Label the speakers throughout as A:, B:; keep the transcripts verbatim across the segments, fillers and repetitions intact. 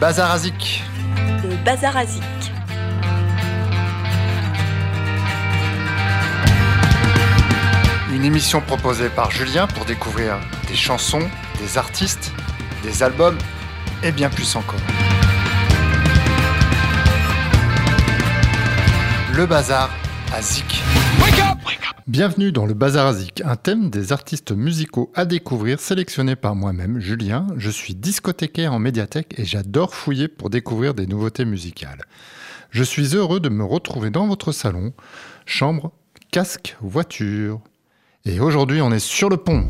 A: Bazar Azik.
B: Le Bazar Azik.
A: Une émission proposée par Julien pour découvrir des chansons, des artistes, des albums et bien plus encore. Le Bazar Azik. Bienvenue dans le Bazar Azik, un thème des artistes musicaux à découvrir sélectionné par moi-même, Julien. Je suis discothécaire en médiathèque et j'adore fouiller pour découvrir des nouveautés musicales. Je suis heureux de me retrouver dans votre salon, chambre, casque, voiture. Et aujourd'hui, on est sur le pont.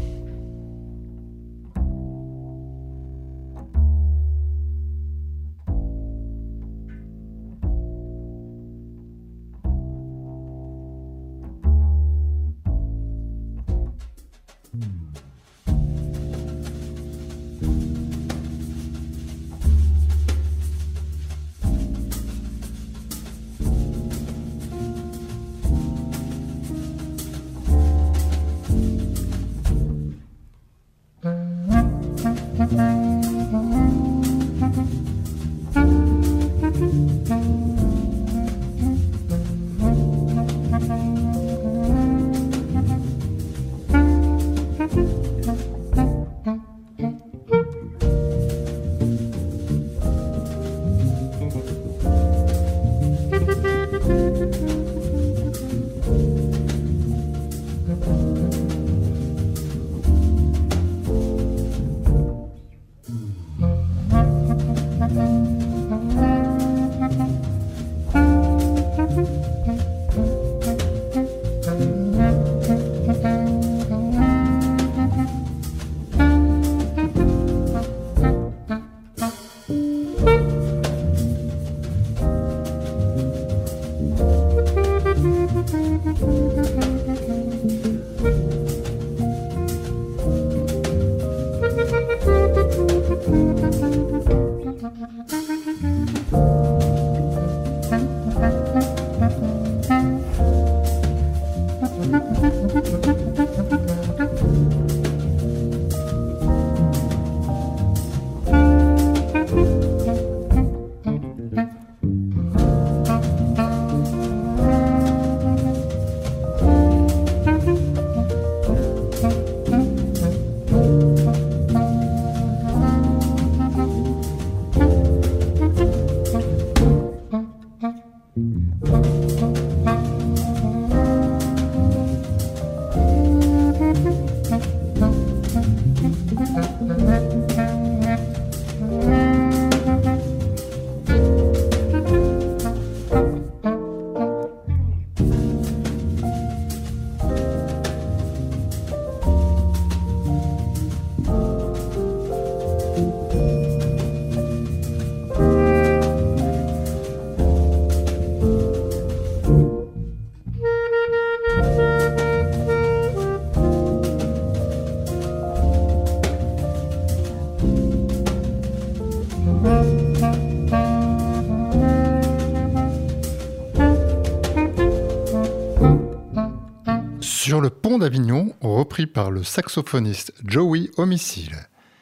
A: Sur le pont d'Avignon, repris par le saxophoniste Joey Homicile.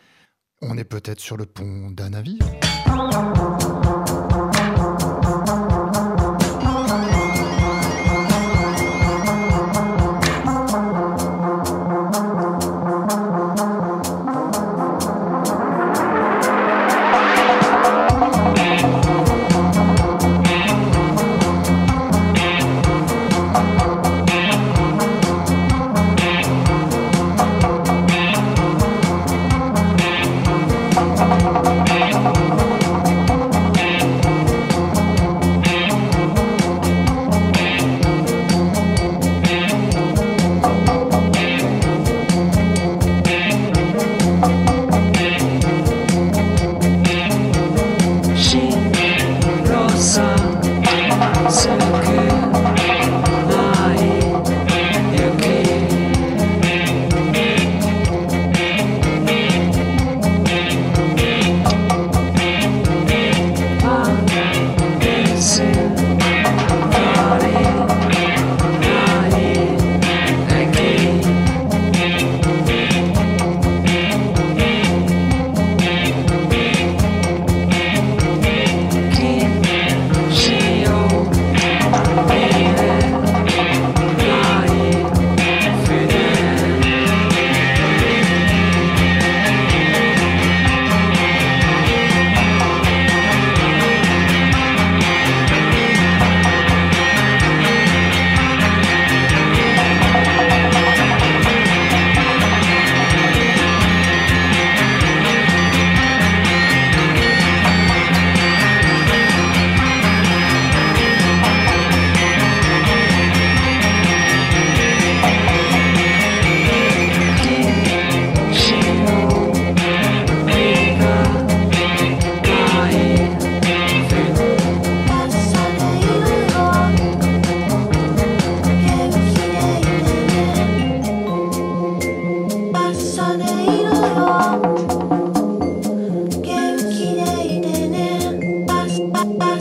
A: On est peut-être sur le pont d'un navire ?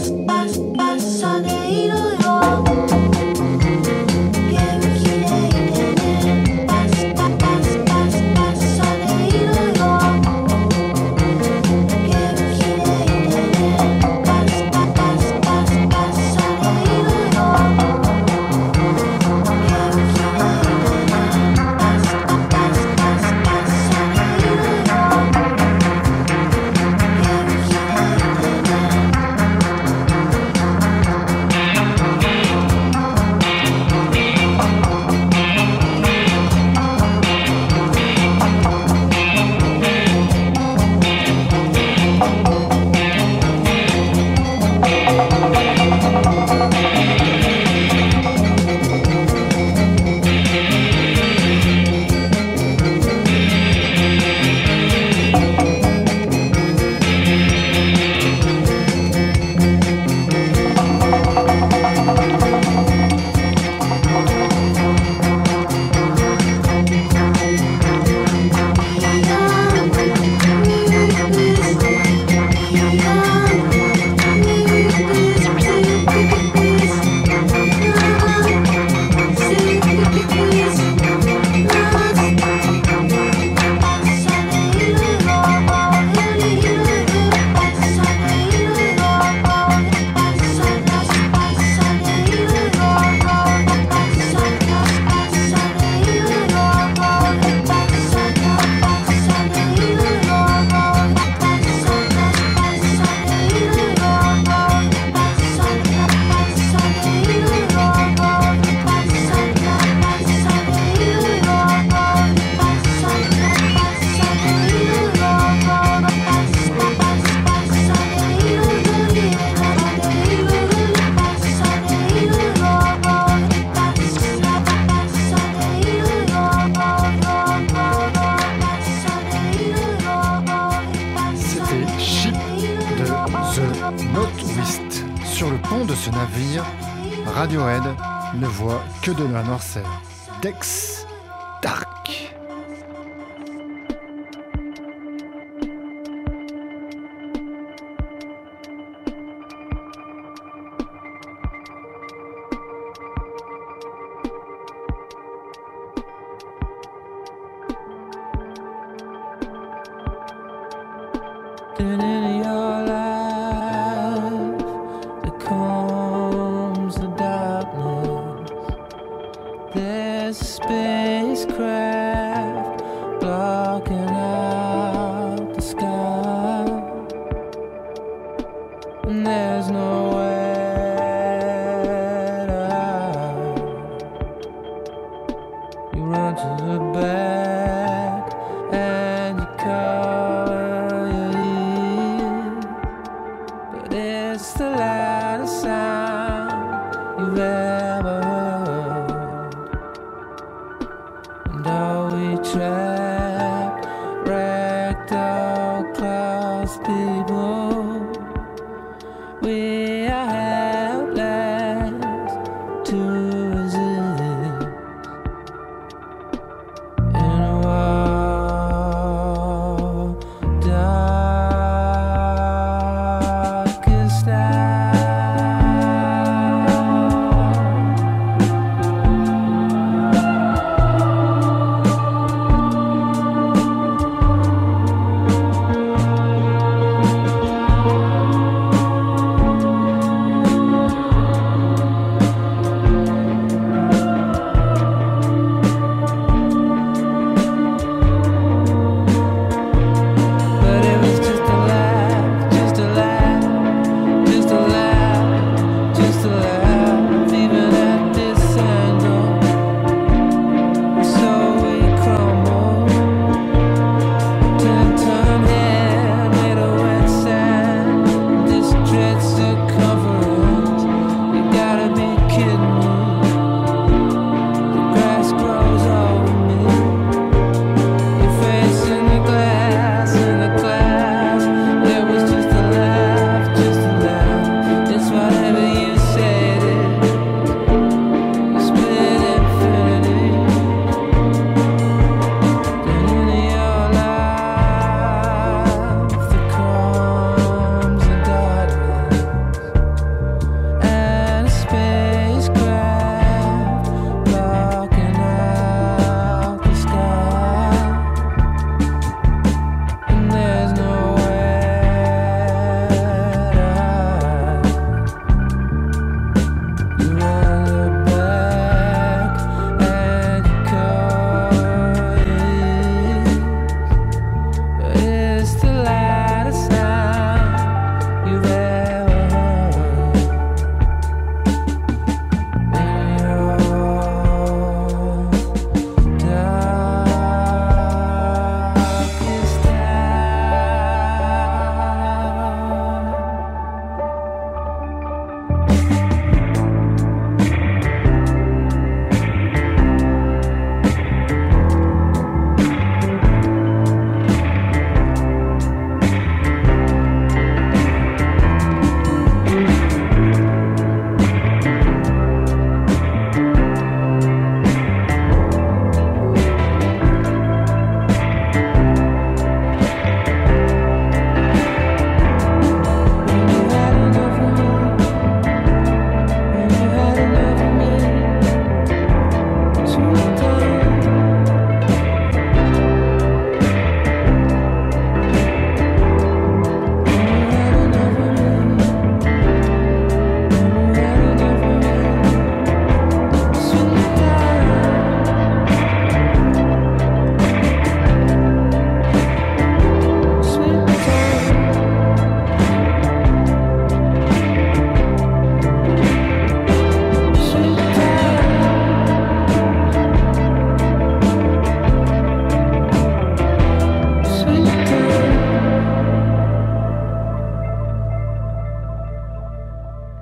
A: Radiohead ne voit que de la noirceur. Dex Dark.
B: Darkest hour.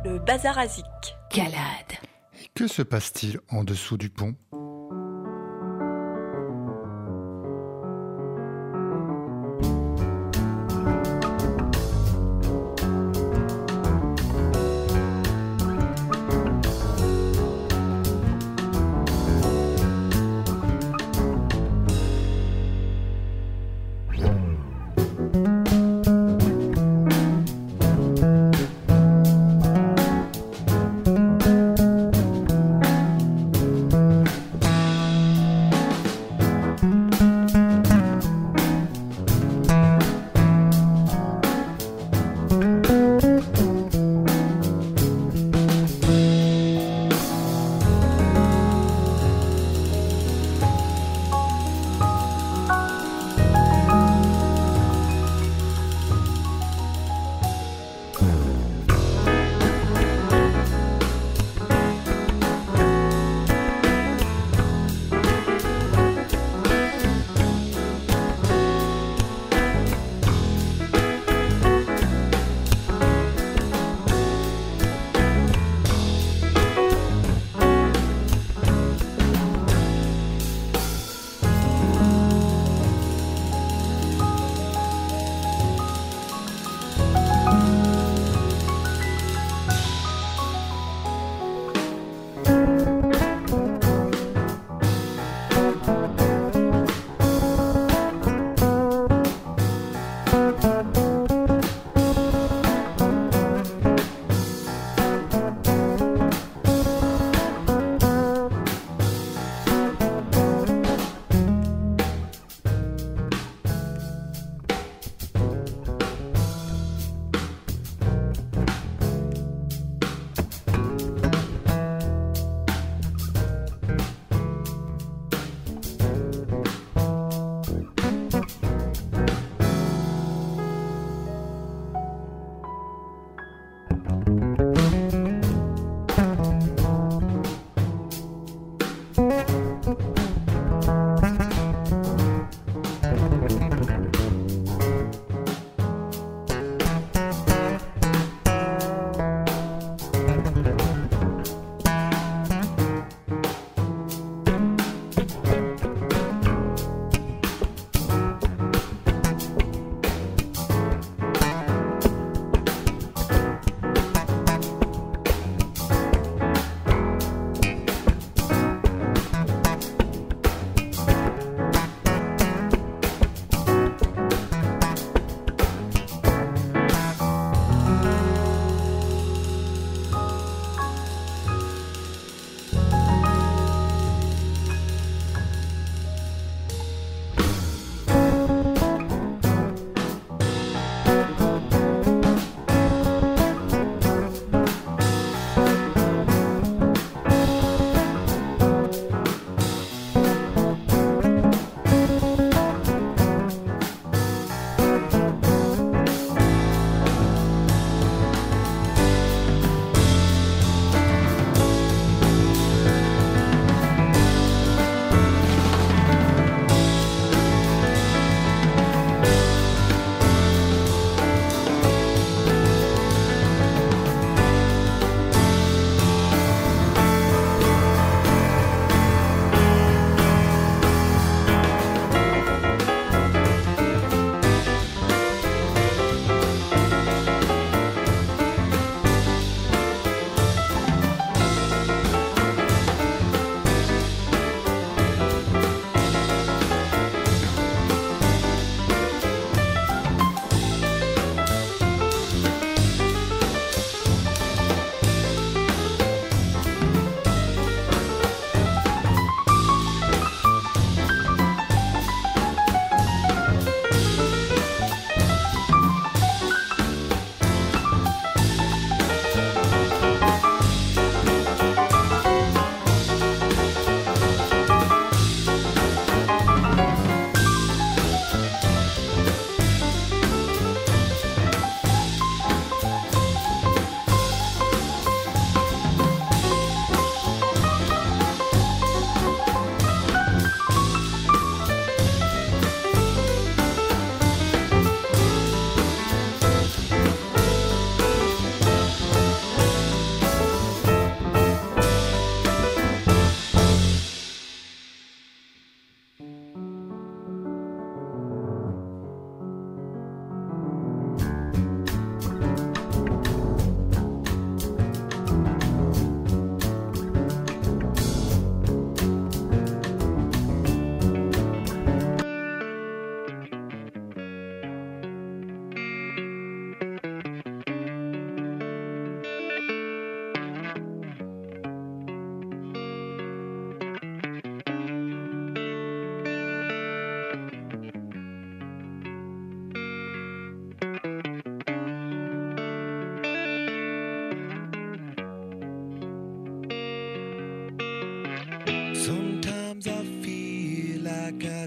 B: le Bazar à Zik.
C: Calade.
A: Et que se passe-t-il en dessous du pont ?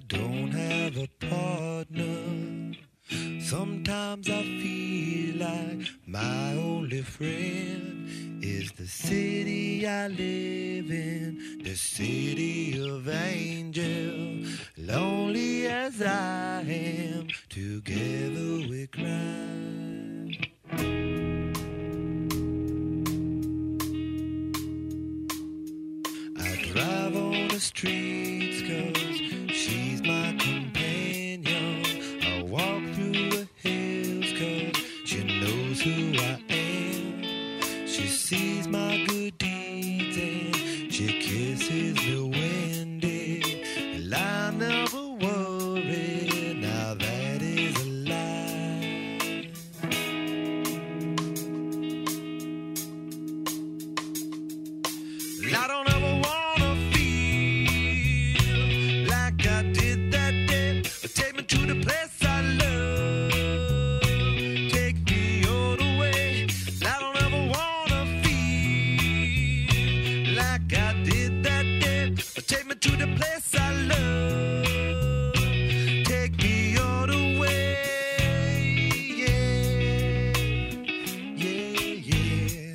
B: don't have a partner. Sometimes I feel like my only friend is the city I live in, the city of angels. Lonely as I am, together we cry. I drive on the streets 'cause she's my companion. I walk through the hills 'cause she knows who I am. She sees my good deeds and she kisses me when day. And I never worry, now that is a lie. I don't ever wanna feel like I did that day. Take me to the place I love. Take me all the way. I don't ever wanna feel like I did that day. Take me to the place I love. Take me all the way. Yeah, yeah, yeah.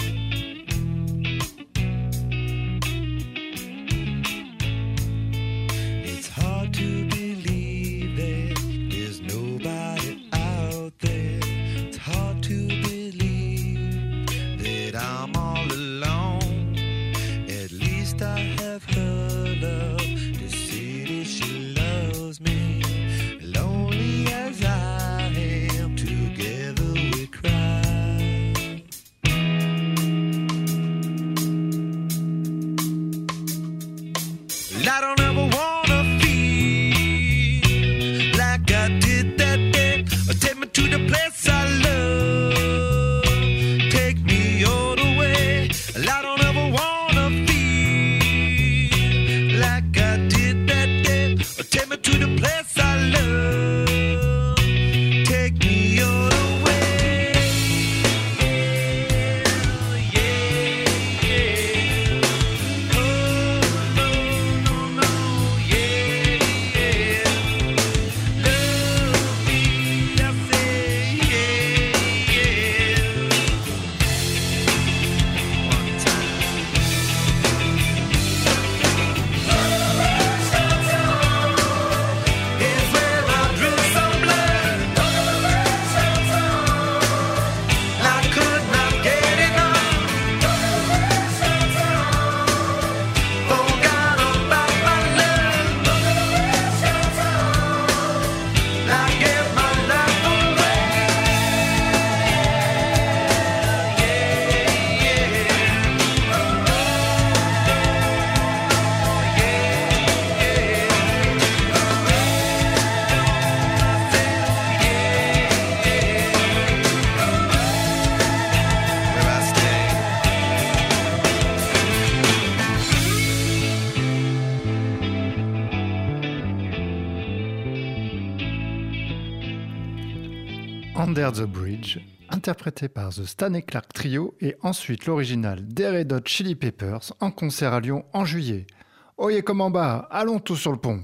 B: It's hard to believe that there's nobody out there. It's hard to believe that I'm all alone. At least I have her love. The city, she loves me. Lonely as I am, together we cry. I don't ever wanna feel like I did that day. Take me to the place I love. Take me all the way. I don't ever wanna feel like I did that day. Take me to the place I love. Take me all the way. Yeah, yeah. Oh, no, no, no, yeah, yeah. Love me, I say, yeah, yeah. One time. Is where I drew some blood. I could not get enough. Forgot about my love. I gave my life away. Yeah, where I stay.
A: Under the Bridge, interprété par The Stanley Clarke Trio et ensuite l'original des Red Hot Chili Peppers en concert à Lyon en juillet. Oyez comme en bas, allons tous sur le pont.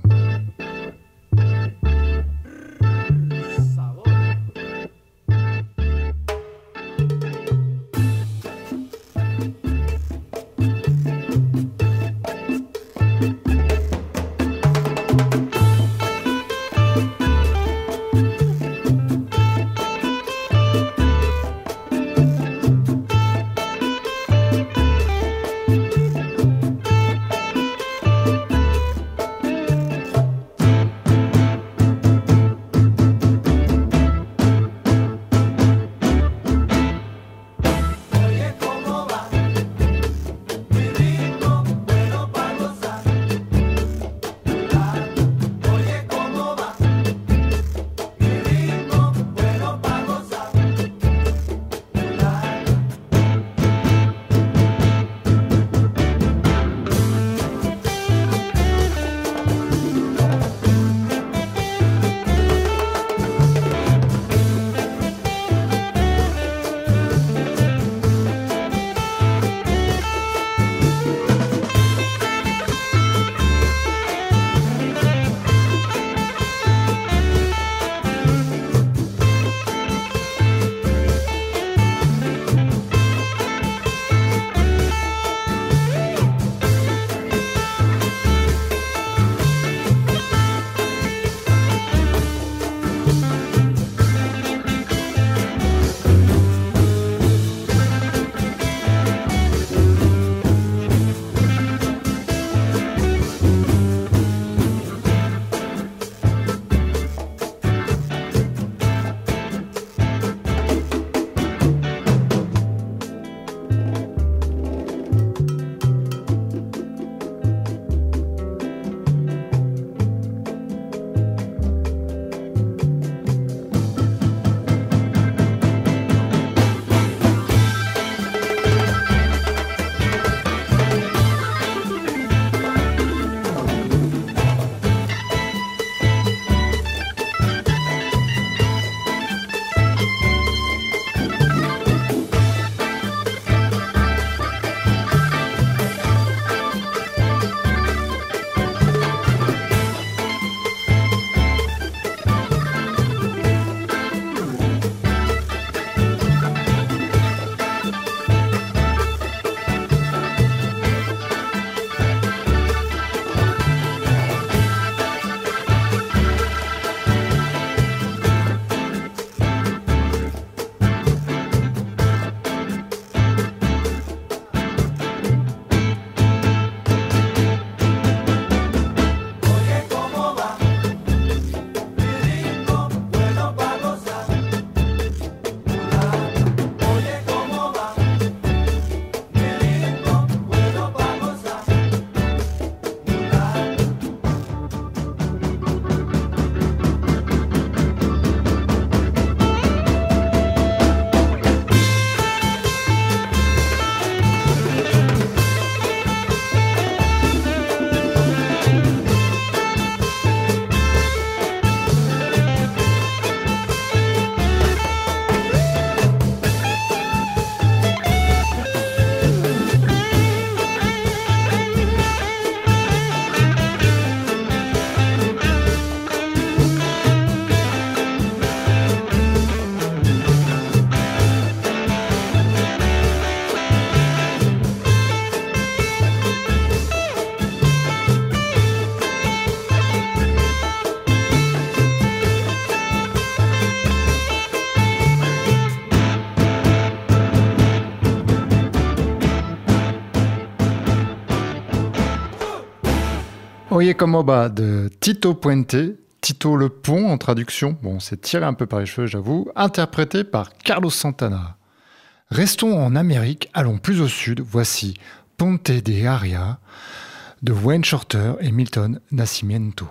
A: Oye como va de Tito Puente, Tito le Pont en traduction, bon c'est tiré un peu par les cheveux j'avoue, interprété par Carlos Santana. Restons en Amérique, allons plus au sud, voici Ponte de Aria de Wayne Shorter et Milton Nascimento.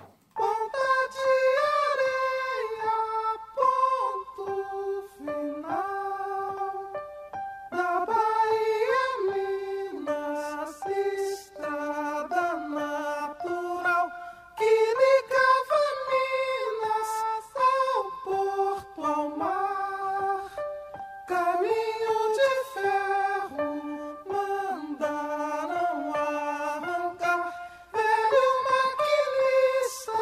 C: Mandaram arrancar velho maquinista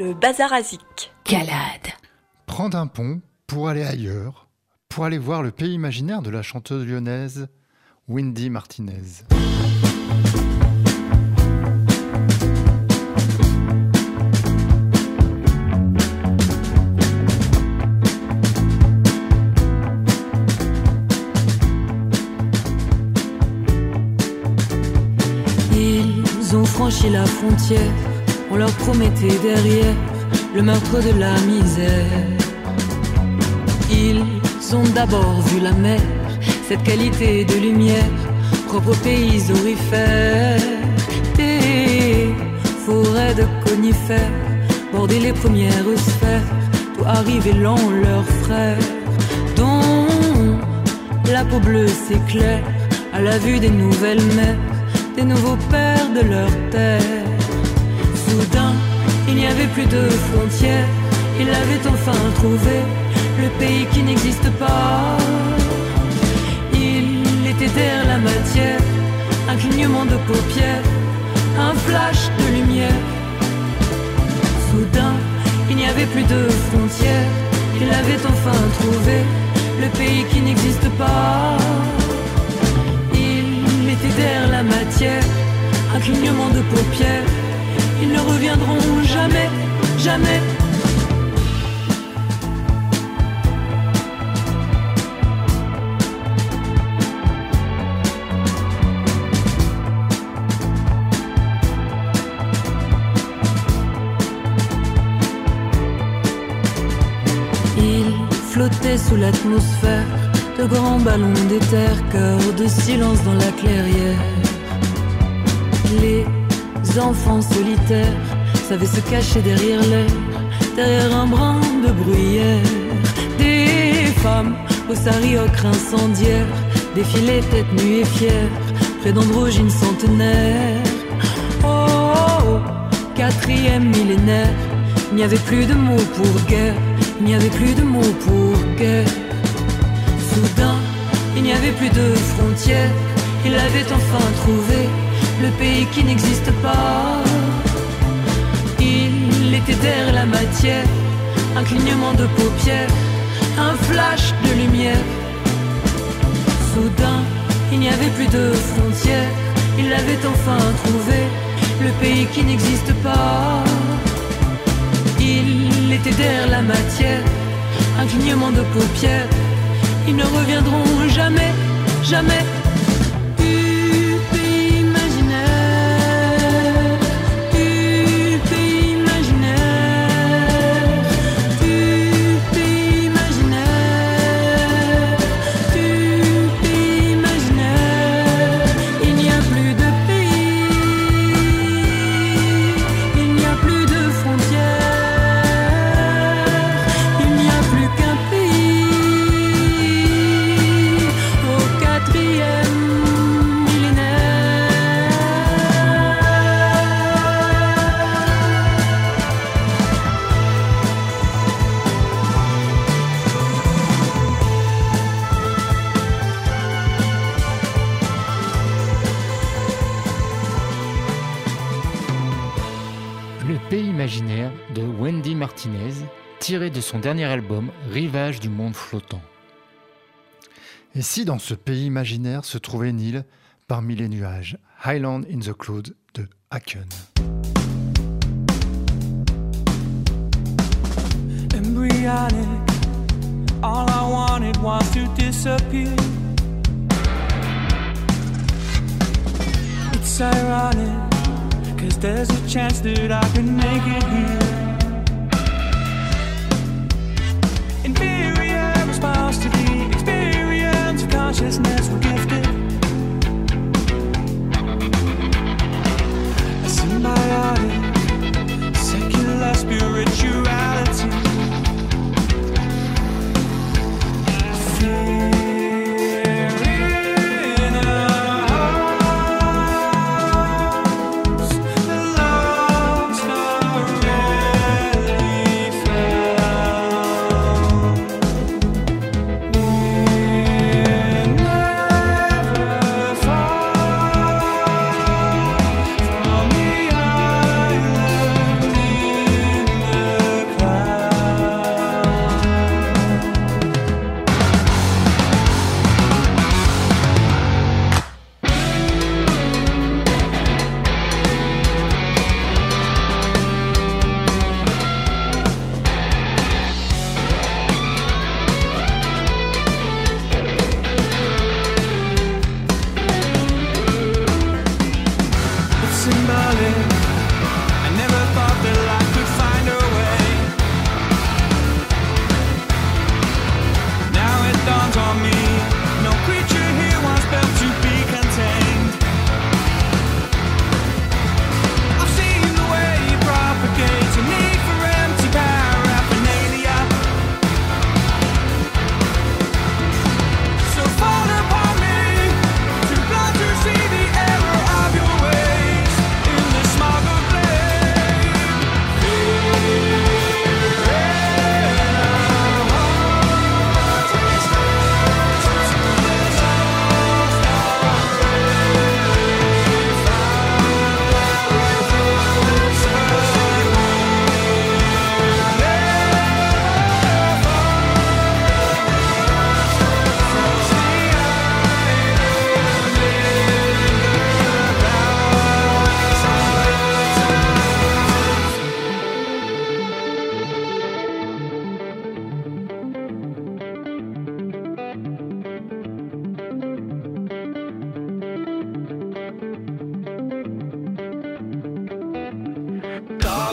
C: Le Bazar à Zik.
D: Calade.
A: Prendre un pont pour aller ailleurs, pour aller voir le pays imaginaire de la chanteuse lyonnaise Wendy Martinez.
E: Ils ont franchi la frontière, on leur promettait derrière le meurtre de la misère. Ils ont d'abord vu la mer, cette qualité de lumière, propre aux pays aurifères. Des forêts de conifères, border les premières sphères, tout arrivé lent leurs frères, dont la peau bleue s'éclaire à la vue des nouvelles mers, des nouveaux pères de leur terre. Soudain, il n'y avait plus de frontières, ils l'avaient enfin trouvé, le pays qui n'existe pas. Il était derrière la matière, un clignement de paupières, un flash de lumière. Soudain, il n'y avait plus de frontières, ils l'avaient enfin trouvé, le pays qui n'existe pas. Il était derrière la matière, un clignement de paupières, ils ne reviendront jamais, jamais. Flottait sous l'atmosphère, de grands ballons d'éther, cœur de silence dans la clairière. Les enfants solitaires savaient se cacher derrière l'air, derrière un brin de bruyère. Des femmes aux sari ocre incendiaires défilaient tête nue et fières près d'androgynes centenaires. Oh, oh, oh, quatrième millénaire, il n'y avait plus de mots pour guerre, il n'y avait plus de mots pour guerre. Soudain, il n'y avait plus de frontières, il avait enfin trouvé le pays qui n'existe pas. Il était derrière la matière, un clignement de paupières, un flash de lumière. Soudain, il n'y avait plus de frontières, il avait enfin trouvé le pays qui n'existe pas. Il était derrière la matière, un clignement de paupières, ils ne reviendront jamais, jamais. Du pays imaginaire, du pays imaginaire, du pays imaginaire, du pays imaginaire. Il n'y a plus de pays, il n'y a plus de frontières.
F: Imaginaire de Wendy Martinez, tiré de son dernier album Rivage du monde flottant.
A: Et si dans ce pays imaginaire se trouvait une île parmi les nuages, Highland in the Cloud de Haken.
G: Embryonic, all I wanted was to disappear. It's ironic, 'cause there's a chance that I can make it here. Inferior response to the experience of consciousness we're gifted. A symbiotic, secular spirituality. Fear. Yeah.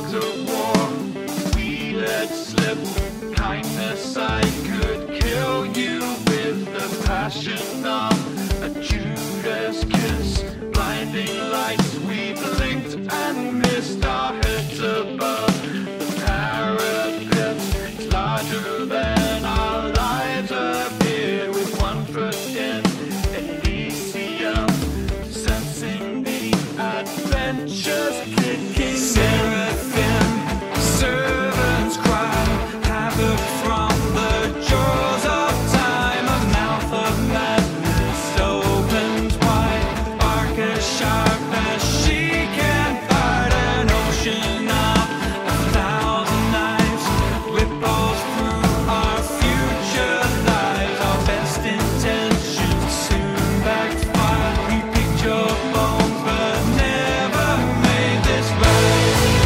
C: dogs of war we let slip. Kindness I could kill you with the passion of a Judas kiss. Blinding lights we blinked and missed our heads above the parapet. It's larger than our lives appeared with one foot in Elysium, sensing the adventures kicking. Seraphim, servants cry, havoc from the jaws of time. A mouth of madness opens wide, arc as sharp as she can fight. An ocean of a thousand knives ripples through our future lives. Our best intentions soon backfire. We picked your bones but never made this right.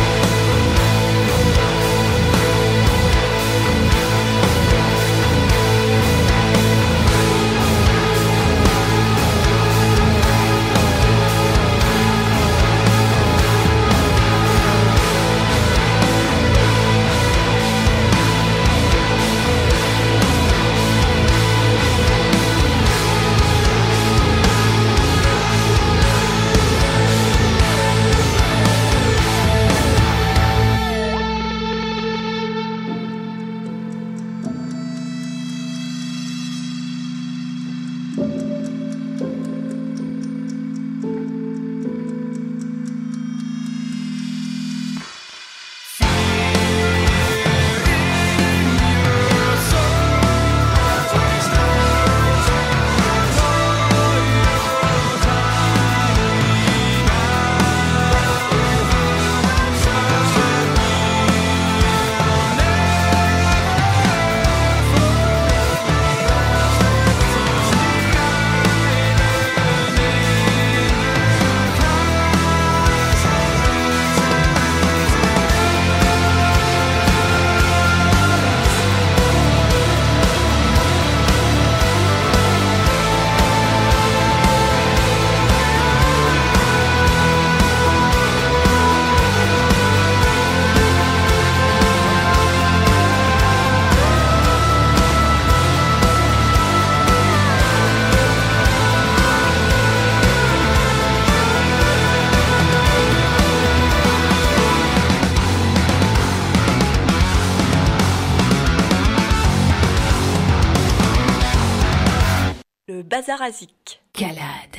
D: Le Bazar à Zik.
E: Calade.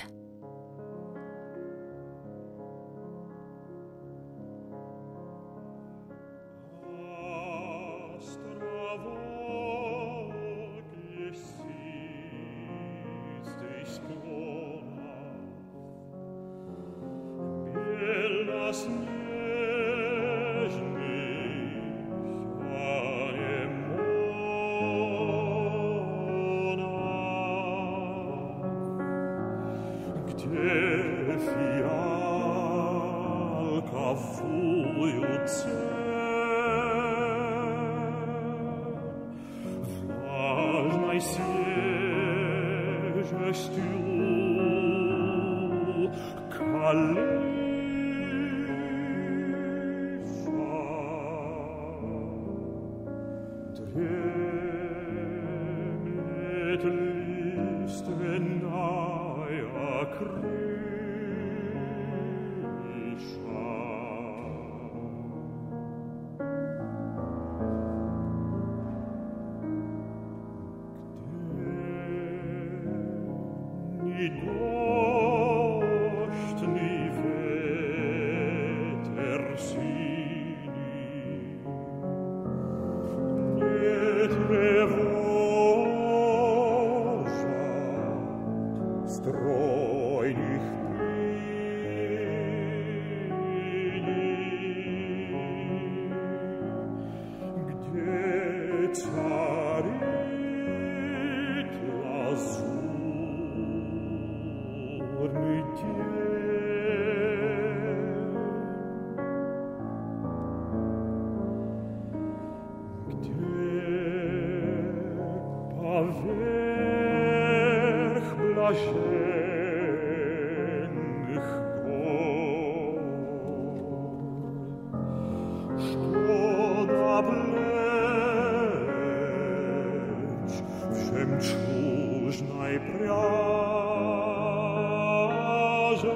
C: blaženych gor.
H: жемчужной пряже.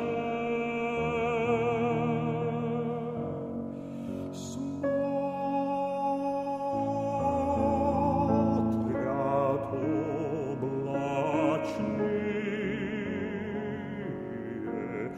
H: Смотрят облачные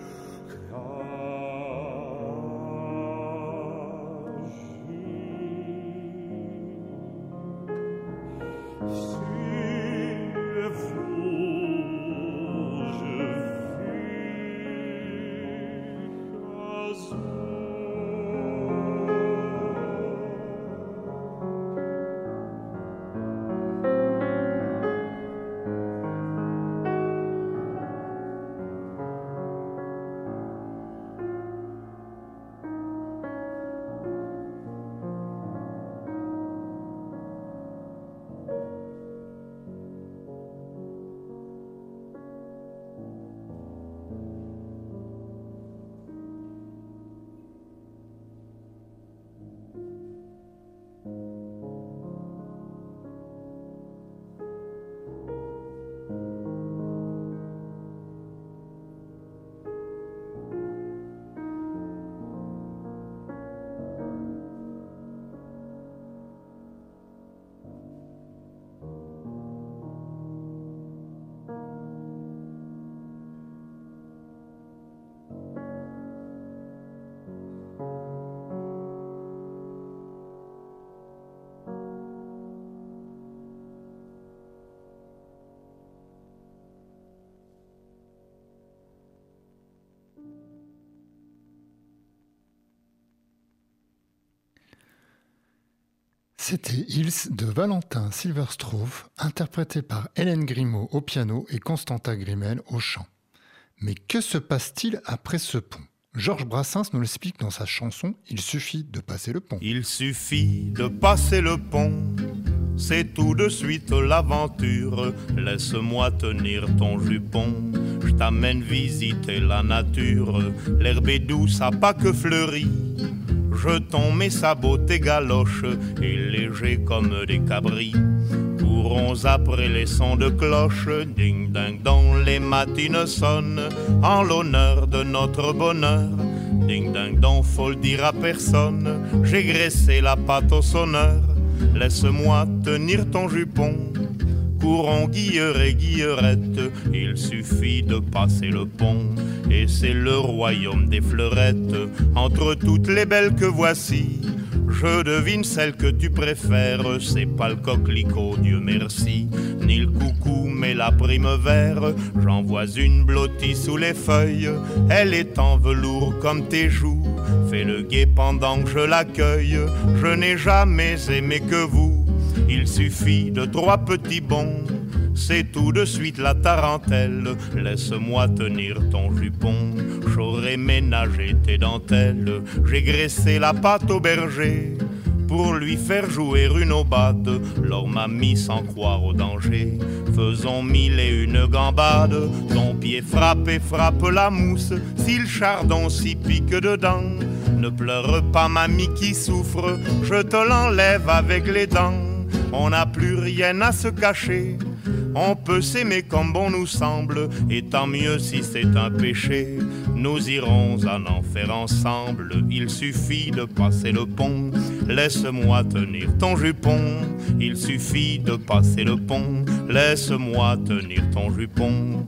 A: C'était Hills de Valentin Silverstrauve, interprété par Hélène Grimaud au piano et Constantin Grimel au chant. Mais que se passe-t-il après ce pont ? Georges Brassens nous l'explique dans sa chanson « Il suffit de passer le pont ».
I: Il suffit de passer le pont, c'est tout de suite l'aventure. Laisse-moi tenir ton jupon, je t'amène visiter la nature. L'herbe est douce à pas que fleurie, jetons mes sabots, tes galoches, et légers comme des cabris. Courons après les sons de cloche, ding-ding dong, les matines sonnent, en l'honneur de notre bonheur. Ding-ding dong, faut le dire à personne, j'ai graissé la pâte au sonneur. Laisse-moi tenir ton jupon, courons guilleret, guillerette, il suffit de passer le pont, et c'est le royaume des fleurettes. Entre toutes les belles que voici, je devine celle que tu préfères. C'est pas le coquelicot, Dieu merci, ni le coucou, mais la primevère. J'en vois une blottie sous les feuilles, elle est en velours comme tes joues. Fais le guet pendant que je l'accueille, je n'ai jamais aimé que vous. Il suffit de trois petits bonds, c'est tout de suite la tarentelle. Laisse-moi tenir ton jupon, j'aurais ménagé tes dentelles. J'ai graissé la pâte au berger pour lui faire jouer une aubade. L'or m'a mis sans croire au danger, faisons mille et une gambades. Ton pied frappe et frappe la mousse, si le chardon s'y pique dedans. Ne pleure pas mamie qui souffre, je te l'enlève avec les dents. On n'a plus rien à se cacher, on peut s'aimer comme bon nous semble, et tant mieux si c'est un péché. Nous irons en enfer ensemble, il suffit de passer le pont. Laisse-moi tenir ton jupon, il suffit de passer le pont. Laisse-moi tenir ton jupon.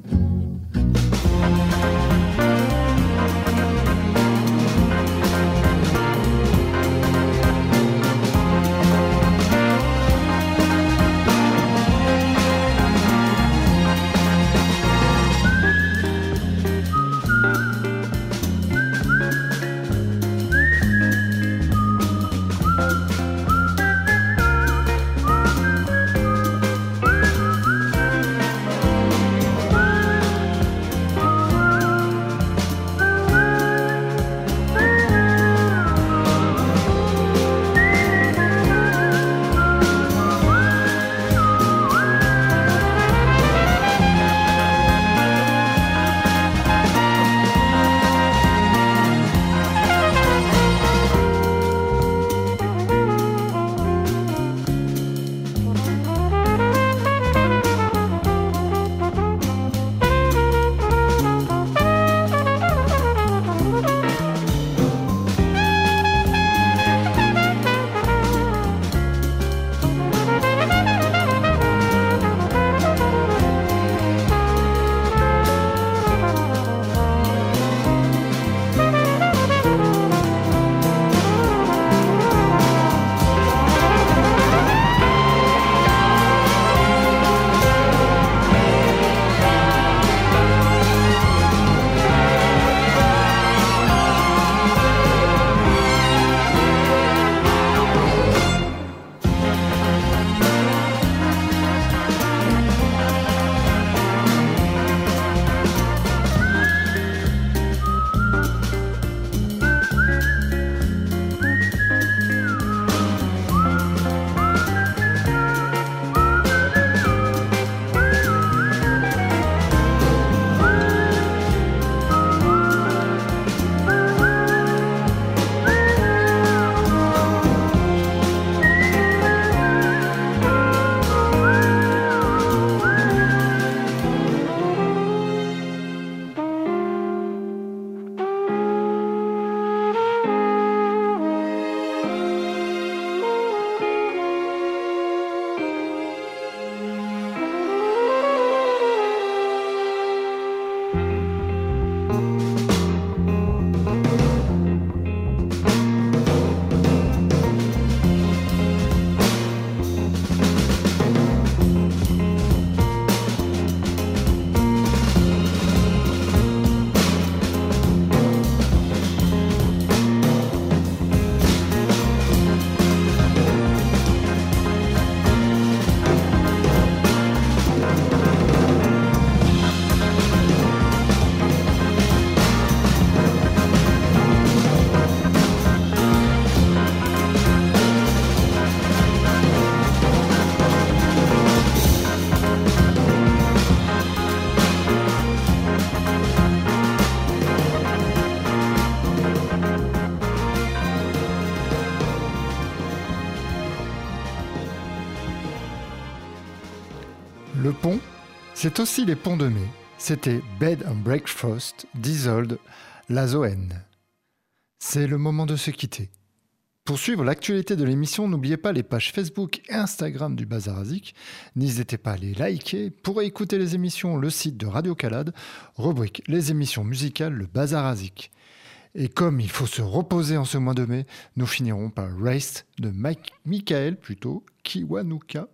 A: Le pont, c'est aussi les ponts de mai. C'était Bed and Breakfast d'Isolde Lazoen. C'est le moment de se quitter. Pour suivre l'actualité de l'émission, n'oubliez pas les pages Facebook et Instagram du Bazar à Zik. N'hésitez pas à les liker. Pour écouter les émissions, le site de Radio Calade, rubrique les émissions musicales, le Bazar à Zik. Et comme il faut se reposer en ce mois de mai, nous finirons par Race de Mike, Michael plutôt, Kiwanuka.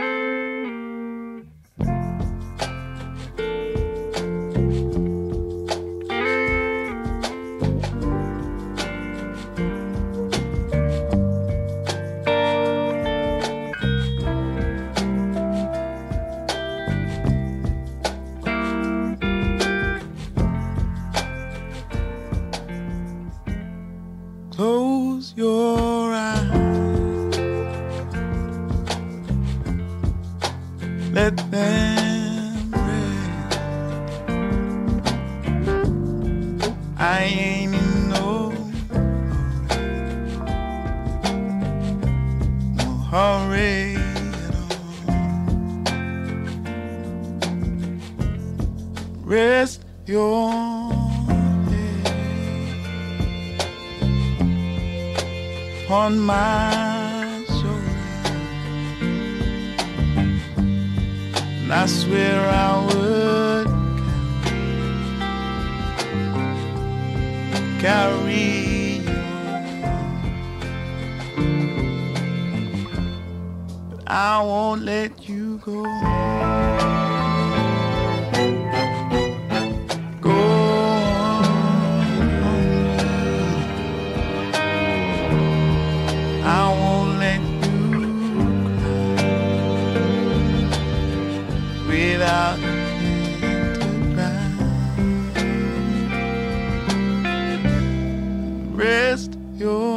G: Close your eyes, let them rest. I ain't in no hurry, no hurry at all. Rest your on my shoulder, and I swear I would carry you, but I won't let you go. Without rest your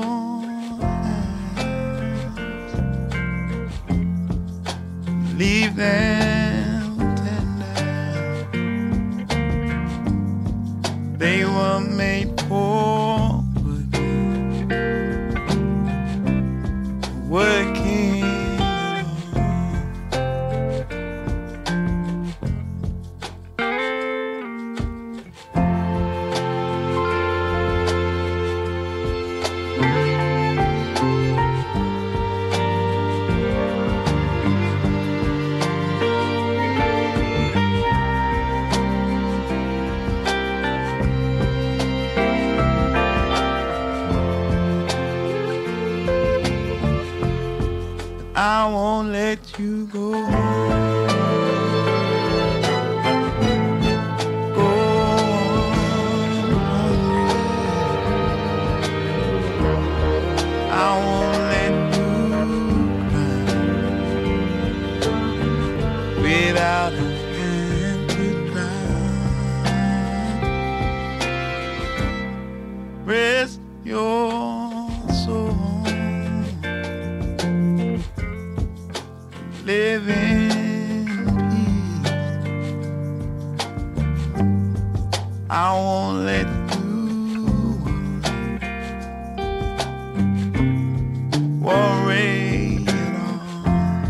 G: hands, leave them tender. They were made for working, working. I won't let you go. Go on. I won't let you cry without a hand to cry. Rest your soul. Live in peace. I won't let you worry at all.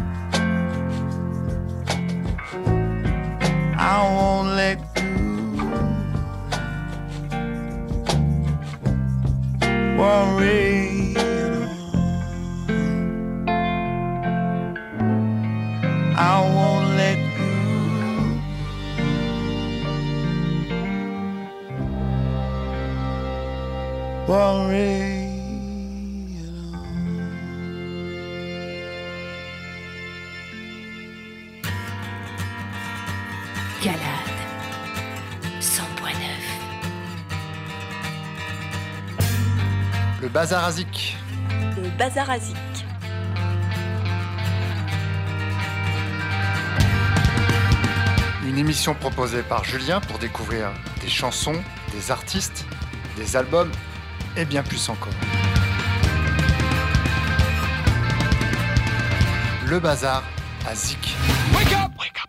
G: I won't let you worry. I won't let you worry.
J: Calade cent point neuf.
A: Le Bazar à Zik.
D: Le Bazar à Zik.
A: Une émission proposée par Julien pour découvrir des chansons, des artistes, des albums et bien plus encore. Le Bazar à Zik.
C: Wake up! Wake up!